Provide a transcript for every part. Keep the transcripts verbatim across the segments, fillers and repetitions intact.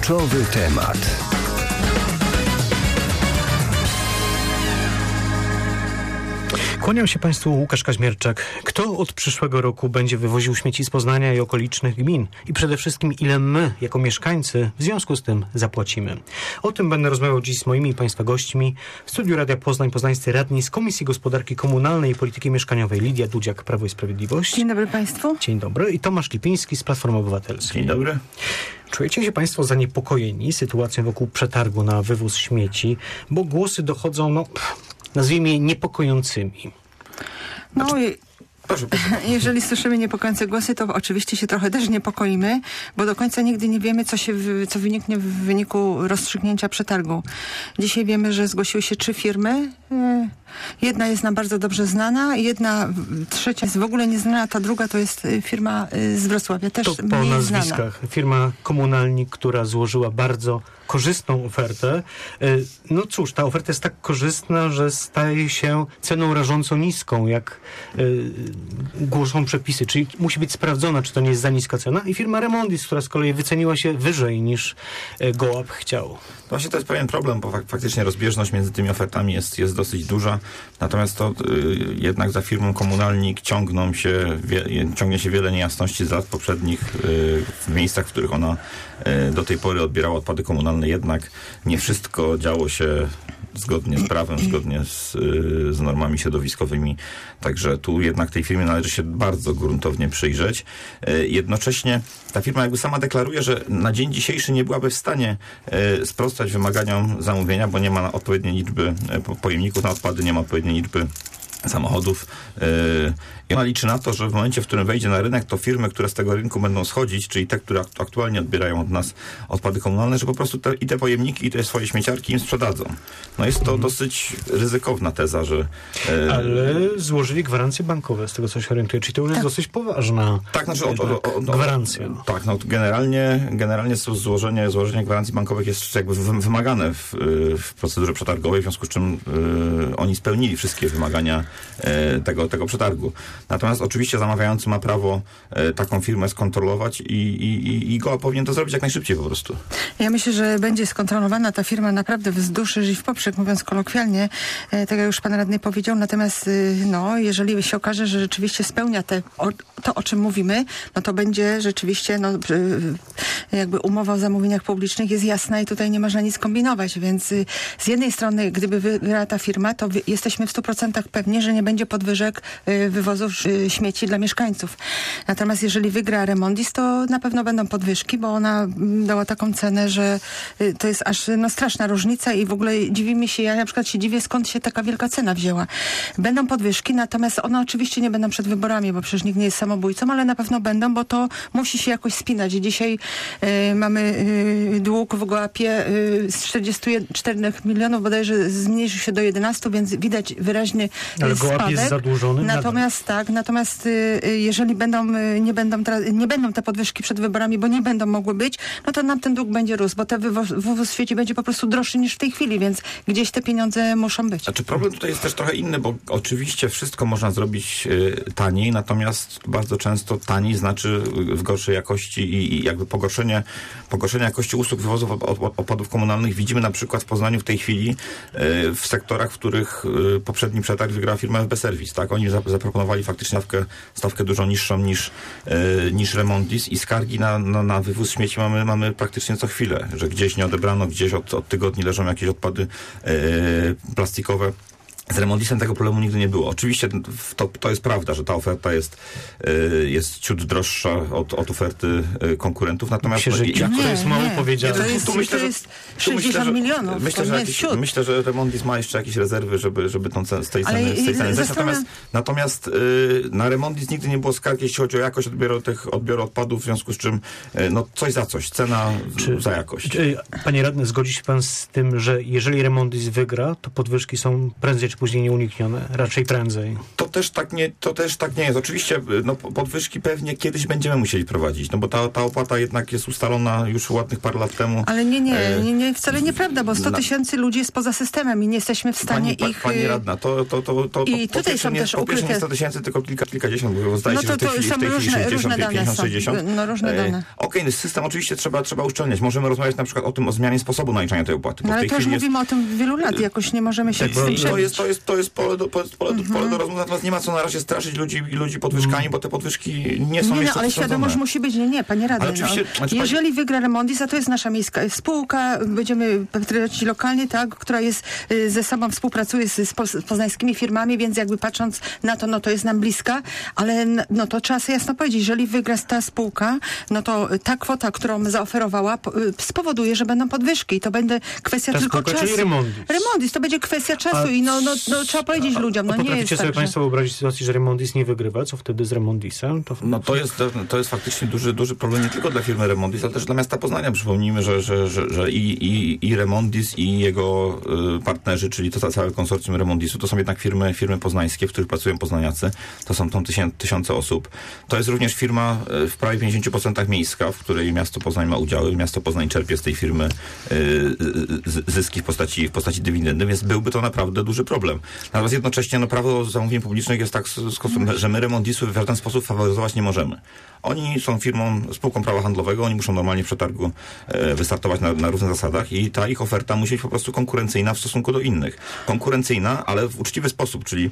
Kluczowy temat. Kłaniam się Państwu, Łukasz Kaźmierczak. Kto od przyszłego roku będzie wywoził śmieci z Poznania i okolicznych gmin? I przede wszystkim, ile my, jako mieszkańcy, w związku z tym zapłacimy? O tym będę rozmawiał dziś z moimi Państwa gośćmi. W studiu Radia Poznań poznańscy radni z Komisji Gospodarki Komunalnej i Polityki Mieszkaniowej Lidia Dudziak, Prawo i Sprawiedliwość. Dzień dobry Państwu. Dzień dobry. I Tomasz Lipiński z Platformy Obywatelskiej. Dzień dobry. Czujecie się Państwo zaniepokojeni sytuacją wokół przetargu na wywóz śmieci? Bo głosy dochodzą, no, nazwijmy je niepokojącymi. No Znaczy, i proszę, proszę. jeżeli słyszymy niepokojące głosy, to oczywiście się trochę też niepokoimy, bo do końca nigdy nie wiemy, co się w, co wyniknie w wyniku rozstrzygnięcia przetargu. Dzisiaj wiemy, że zgłosiły się trzy firmy. Jedna jest nam bardzo dobrze znana, jedna, trzecia jest w ogóle nieznana, ta druga to jest firma z Wrocławia, też To po mniej nazwiskach. znana. Firma Komunalnik, która złożyła bardzo korzystną ofertę. No cóż, ta oferta jest tak korzystna, że staje się ceną rażąco niską, jak y, głoszą przepisy. Czyli musi być sprawdzona, czy to nie jest za niska cena. I firma Remondis, która z kolei wyceniła się wyżej niż y, Gołap chciał. Właśnie to jest pewien problem, bo fak- faktycznie rozbieżność między tymi ofertami jest, jest dosyć duża. Natomiast to y, jednak za firmą Komunalnik ciągną się, wie, ciągnie się wiele niejasności z lat poprzednich y, w miejscach, w których ona y, do tej pory odbierała odpady komunalne. Jednak nie wszystko działo się zgodnie z prawem, zgodnie z, z normami środowiskowymi. Także tu jednak tej firmie należy się bardzo gruntownie przyjrzeć. Jednocześnie ta firma jakby sama deklaruje, że na dzień dzisiejszy nie byłaby w stanie sprostać wymaganiom zamówienia, bo nie ma odpowiedniej liczby pojemników na odpady, nie ma odpowiedniej liczby samochodów. I ona liczy na to, że w momencie, w którym wejdzie na rynek, to firmy, które z tego rynku będą schodzić, czyli te, które aktualnie odbierają od nas odpady komunalne, że po prostu te, i te pojemniki, i te swoje śmieciarki im sprzedadzą. No jest to hmm. dosyć ryzykowna teza, że... E... Ale złożyli gwarancje bankowe, z tego co się orientuję, czyli to już jest dosyć poważna tak, znaczy, o, o, o, o, gwarancja. Tak, no generalnie, generalnie złożenie, złożenie gwarancji bankowych jest jakby wymagane w, w procedurze przetargowej, w związku z czym y, oni spełnili wszystkie wymagania y, tego, tego przetargu. Natomiast oczywiście zamawiający ma prawo e, taką firmę skontrolować i, i, i go powinien to zrobić jak najszybciej po prostu. Ja myślę, że będzie skontrolowana ta firma naprawdę wzdłuż i w poprzek, mówiąc kolokwialnie, e, tak jak już pan radny powiedział. Natomiast y, no, jeżeli się okaże, że rzeczywiście spełnia te, o, to, o czym mówimy, no to będzie rzeczywiście, no, y, jakby umowa o zamówieniach publicznych jest jasna i tutaj nie można nic kombinować. Więc y, z jednej strony, gdyby wygrała ta firma, to wy, jesteśmy w stu procentach pewni, że nie będzie podwyżek y, wywozów śmieci dla mieszkańców. Natomiast jeżeli wygra Remondis, to na pewno będą podwyżki, bo ona dała taką cenę, że to jest aż no, straszna różnica i w ogóle dziwi mi się, ja na przykład się dziwię, skąd się taka wielka cena wzięła. Będą podwyżki, natomiast one oczywiście nie będą przed wyborami, bo przecież nikt nie jest samobójcą, ale na pewno będą, bo to musi się jakoś spinać. Dzisiaj y, mamy y, dług w Gołapie y, z czterdziestu czterech milionów bodajże zmniejszył się do jedenastu, więc widać wyraźny ale spadek. Gołap jest zadłużony. Natomiast tak, natomiast y, jeżeli będą, y, nie, będą tra- nie będą te podwyżki przed wyborami, bo nie będą mogły być, no to nam ten dług będzie rósł, bo ten wywo- wywóz w świecie będzie po prostu droższy niż w tej chwili, więc gdzieś te pieniądze muszą być. Znaczy problem tutaj jest też trochę inny, bo oczywiście wszystko można zrobić y, taniej, natomiast bardzo często taniej znaczy w gorszej jakości i, i jakby pogorszenie, pogorszenie jakości usług wywozów op- op- odpadów komunalnych widzimy na przykład w Poznaniu w tej chwili y, w sektorach, w których y, poprzedni przetarg wygrała firma F B Service, tak? Oni za- zaproponowali faktycznie stawkę, stawkę dużo niższą niż, e, niż Remondis i skargi na, na, na wywóz śmieci mamy, mamy praktycznie co chwilę, że gdzieś nie odebrano, gdzieś od, od tygodni leżą jakieś odpady e, plastikowe. Z Remondisem tego problemu nigdy nie było. Oczywiście to, to jest prawda, że ta oferta jest, y, jest ciut droższa od, od oferty y, konkurentów. Natomiast myślę, że no, ciut nie, to jest mało nie. powiedziane. To jest, tu myślę, to że, jest tu sześćdziesiąt myślę, że, milionów. Myślę, to że, nie jakiś, jest myślę, że Remondis ma jeszcze jakieś rezerwy, żeby, żeby tą cen, z tej ceny, Ale z tej ceny ze zejść. strony... Natomiast, natomiast y, na Remondis nigdy nie było skargi, jeśli chodzi o jakość odbioru, tych, odbioru odpadów, w związku z czym y, no, coś za coś. Cena Czy, za jakość. Czy, panie radny, zgodzi się pan z tym, że jeżeli Remondis wygra, to podwyżki są prędzej czy później nieuniknione? Raczej prędzej. To też tak nie, to też tak nie jest. Oczywiście no, podwyżki pewnie kiedyś będziemy musieli prowadzić, no bo ta, ta opłata jednak jest ustalona już ładnych parę lat temu. Ale nie, nie, nie, nie wcale nieprawda, bo sto tysięcy ludzi jest poza systemem i nie jesteśmy w stanie pani, ich... Pani radna, to, to, to, to I po, tutaj po są nie, też po ukryte... nie sto tysięcy, tylko kilka, kilkadziesiąt, bo zdaje no się, to, że w tej to chwili, są w tej różne, chwili różne dane pięćdziesiąt, sześćdziesiąt. No różne dane. Okej, okay, system oczywiście trzeba, trzeba uszczelniać. Możemy rozmawiać na przykład o tym, o zmianie sposobu naliczania tej opłaty. No ale to już jest... mówimy o tym wielu lat, jakoś nie możemy się... Tak, to, jest, to, jest, to jest pole do, pole, pole, mm-hmm. pole do rozmowy, natomiast nie ma co na razie straszyć ludzi, ludzi podwyżkami, mm. bo te podwyżki nie są nie, jeszcze ale przesądzone. świadomość musi być, nie, nie, panie radny. Ale oczywiście, no. znaczy, Jeżeli pani... wygra Remondis, a to jest nasza miejska spółka, będziemy patrioci lokalnie, tak, która jest ze sobą współpracuje z, z poznańskimi firmami, więc jakby patrząc na to, no to jest nam bliska, ale no to trzeba sobie jasno powiedzieć, jeżeli wygra ta spółka, no to ta kwota, którą zaoferowała, spowoduje, że będą podwyżki i to będzie kwestia ta tylko spółka, czasu. Czyli Remondis. Remondis, to będzie kwestia czasu a, i no, no, no trzeba powiedzieć ludziom, no a nie jest potraficie sobie tak, państwo że... wyobrazić sytuację, że Remondis nie wygrywa? Co wtedy z Remondisem? To... No to jest, to jest faktycznie duży, duży problem nie tylko dla firmy Remondis, ale też dla miasta Poznania. Przypomnijmy, że, że, że, że i, i, i Remondis, i jego y, partnerzy, czyli to całe konsorcjum Remondisu, to są jednak firmy, firmy poznańskie, w których pracują poznaniacy. To są tam tysię, tysiące osób. To jest również firma y, w prawie pięćdziesiąt procent miejska, w której miasto Poznań ma udziały. Miasto Poznań czerpie z tej firmy y, y, zyski w postaci, w postaci dywidendy, więc byłby to naprawdę duży problem. Natomiast jednocześnie no, prawo zamówień publicznych jest tak, że my Remondisu w żaden sposób faworyzować nie możemy. Oni są firmą, spółką prawa handlowego, oni muszą normalnie w przetargu e, wystartować na, na różnych zasadach i ta ich oferta musi być po prostu konkurencyjna w stosunku do innych. Konkurencyjna, ale w uczciwy sposób, czyli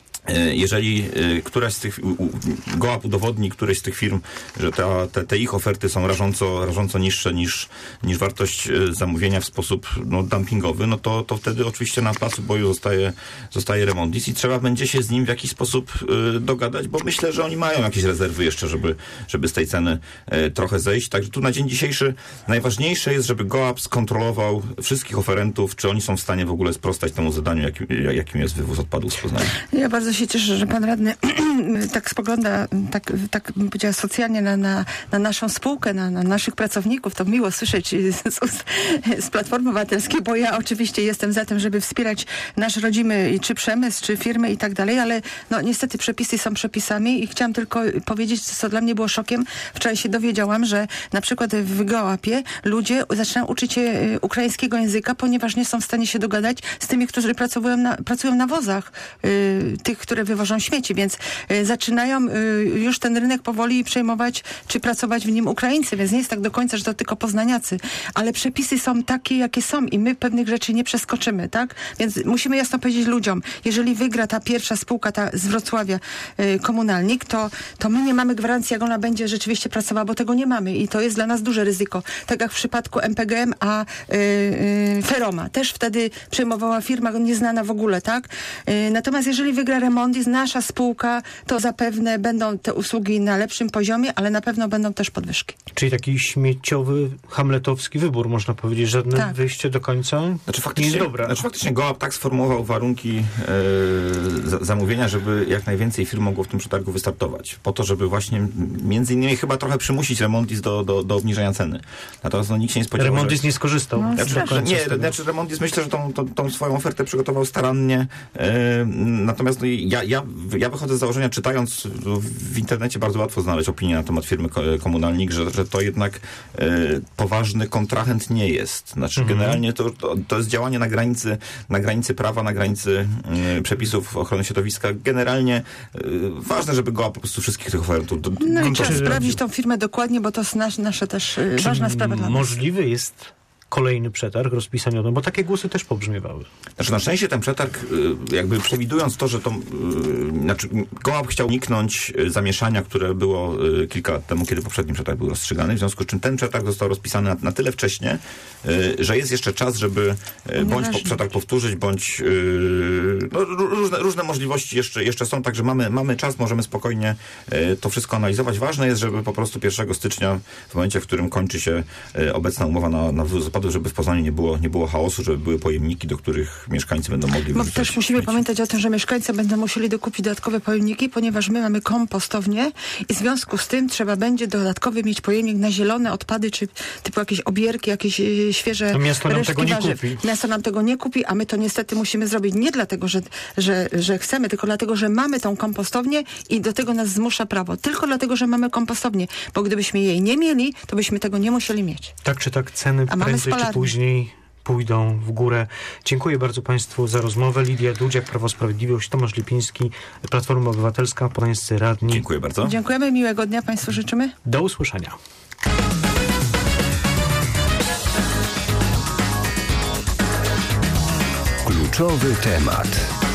jeżeli któraś z tych, Gołap udowodni któreś z tych firm, że ta, te, te ich oferty są rażąco, rażąco niższe niż, niż wartość zamówienia w sposób no, dumpingowy, no to, to wtedy oczywiście na placu boju zostaje, zostaje Remondis i trzeba będzie się z nim w jakiś sposób y, dogadać, bo myślę, że oni mają jakieś rezerwy jeszcze, żeby, żeby z tej ceny y, trochę zejść. Także tu na dzień dzisiejszy najważniejsze jest, żeby Gołap skontrolował wszystkich oferentów, czy oni są w stanie w ogóle sprostać temu zadaniu, jakim, jakim jest wywóz odpadów z Poznania. Ja bardzo się cieszę, że pan radny tak spogląda, tak, tak bym powiedziała, socjalnie na, na, na naszą spółkę, na, na naszych pracowników. To miło słyszeć z, z, z Platformy Obywatelskiej, bo ja oczywiście jestem za tym, żeby wspierać nasz rodzimy, czy przemysł, czy firmy i tak dalej, ale no niestety przepisy są przepisami i chciałam tylko powiedzieć, co dla mnie było szokiem. Wczoraj się dowiedziałam, że na przykład w Gołapie ludzie zaczynają uczyć się ukraińskiego języka, ponieważ nie są w stanie się dogadać z tymi, którzy pracują na, pracują na wozach, y, tych, które wywożą śmieci, więc y, zaczynają y, już ten rynek powoli przejmować, czy pracować w nim Ukraińcy, więc nie jest tak do końca, że to tylko poznaniacy, ale przepisy są takie, jakie są i my pewnych rzeczy nie przeskoczymy, tak? Więc musimy jasno powiedzieć ludziom, jeżeli wygra ta pierwsza spółka, ta z Wrocławia, y, komunalnik, to, to my nie mamy gwarancji, jak ona będzie rzeczywiście pracowała, bo tego nie mamy i to jest dla nas duże ryzyko. Tak jak w przypadku M P G M, a y, y, Feroma. Też wtedy przejmowała firma nieznana w ogóle, tak? Y, natomiast jeżeli wygra Remondis, nasza spółka, to zapewne będą te usługi na lepszym poziomie, ale na pewno będą też podwyżki. Czyli taki śmieciowy, hamletowski wybór, można powiedzieć, żadne tak. wyjście do końca znaczy, faktycznie, nie jest dobre. Znaczy faktycznie Gołap tak sformułował warunki e, za, zamówienia, żeby jak najwięcej firm mogło w tym przetargu wystartować. Po to, żeby właśnie między innymi chyba trochę przymusić Remondis do, do, do obniżenia ceny. Natomiast no, nikt się nie spodziewał, Remondis że... nie skorzystał. No, znaczy, nie, znaczy Remondis myślę, że tą, tą, tą swoją ofertę przygotował starannie. E, natomiast no, ja, ja, ja wychodzę z założenia, czytając w internecie bardzo łatwo znaleźć opinię na temat firmy Komunalnik, że, że to jednak e, poważny kontrahent nie jest. Znaczy mhm. generalnie to, to, to jest działanie na granicy, na granicy prawa, na granicy e, przepisów ochrony środowiska. Generalnie e, ważne, żeby Gołap po prostu wszystkich tych ofertów... Do, no i trzeba sprawdzić tą firmę dokładnie, bo to jest nasz, nasze też e, ważna sprawa dla nas. Możliwy jest kolejny przetarg rozpisany, bo takie głosy też pobrzmiewały. Znaczy na szczęście ten przetarg, jakby przewidując to, że to, znaczy Gołap chciał uniknąć zamieszania, które było kilka lat temu, kiedy poprzedni przetarg był rozstrzygany, w związku z czym ten przetarg został rozpisany na, na tyle wcześnie, że jest jeszcze czas, żeby bądź po przetarg powtórzyć, bądź no, różne, różne możliwości jeszcze, jeszcze są, także mamy, mamy czas, możemy spokojnie to wszystko analizować. Ważne jest, żeby po prostu pierwszego stycznia, w momencie, w którym kończy się obecna umowa na, na wywóz odpadów, odpadów, żeby w Poznaniu nie było, nie było chaosu, żeby były pojemniki, do których mieszkańcy będą mogli Bo wyrzucać też musimy śmieci. pamiętać o tym, że mieszkańcy będą musieli dokupić dodatkowe pojemniki, ponieważ my mamy kompostownię i w związku z tym trzeba będzie dodatkowy mieć pojemnik na zielone odpady, czy typu jakieś obierki, jakieś e, świeże To miasto nam resztki tego nie warzyw. kupi. Miasto nam tego nie kupi, a my to niestety musimy zrobić nie dlatego, że, że, że chcemy, tylko dlatego, że mamy tą kompostownię i do tego nas zmusza prawo. Tylko dlatego, że mamy kompostownię, bo gdybyśmy jej nie mieli, to byśmy tego nie musieli mieć. Tak czy tak ceny A mamy prędzej czy spalarnię. później pójdą w górę. Dziękuję bardzo Państwu za rozmowę. Lidia Dudziak, Prawo i Sprawiedliwość, Tomasz Lipiński, Platforma Obywatelska, pańscy radni. Dziękuję bardzo. Dziękujemy, miłego dnia Państwu życzymy. Do usłyszenia. Kluczowy temat.